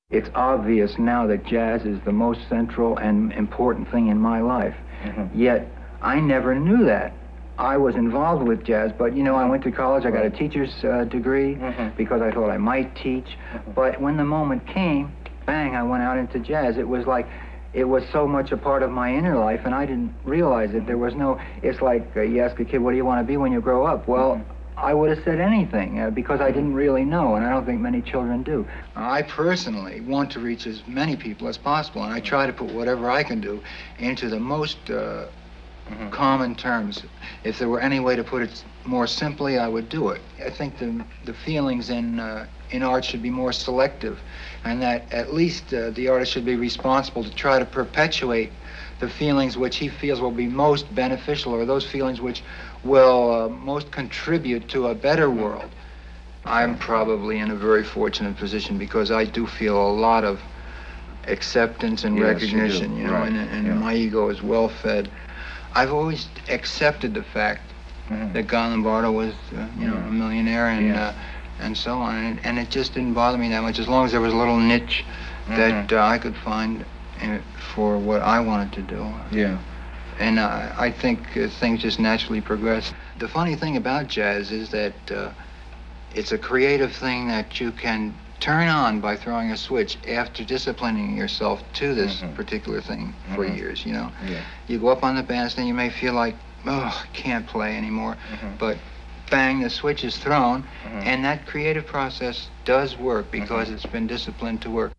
It's obvious now that jazz is the most central and important thing in my life. Yet, I never knew that. I was involved with jazz, but I went to college, I got a teacher's degree because I thought I might teach. But when the moment came, bang, I went out into jazz. It was like, it was so much a part of my inner life, and I didn't realize it. There was no, it's like you ask a kid, what do you want to be when you grow up? Well, I would have said anything because I didn't really know, and I don't think many children do. I personally want to reach as many people as possible, and I try to put whatever I can do into the most common terms. If there were any way to put it more simply, I would do it. I think the feelings in art should be more selective, and that at least the artist should be responsible to try to perpetuate the feelings which he feels will be most beneficial, or those feelings which will most contribute to a better world. I'm probably in a very fortunate position because I do feel a lot of acceptance and recognition, and my ego is well fed. I've always accepted the fact that Guy Lombardo was, a millionaire and so on, and it just didn't bother me that much as long as there was a little niche that I could find for what I wanted to do. Yeah. And I think things just naturally progress. The funny thing about jazz is that it's a creative thing that you can turn on by throwing a switch after disciplining yourself to this particular thing for years, Yeah. You go up on the bandstand, you may feel like, I can't play anymore, but bang, the switch is thrown, and that creative process does work because it's been disciplined to work.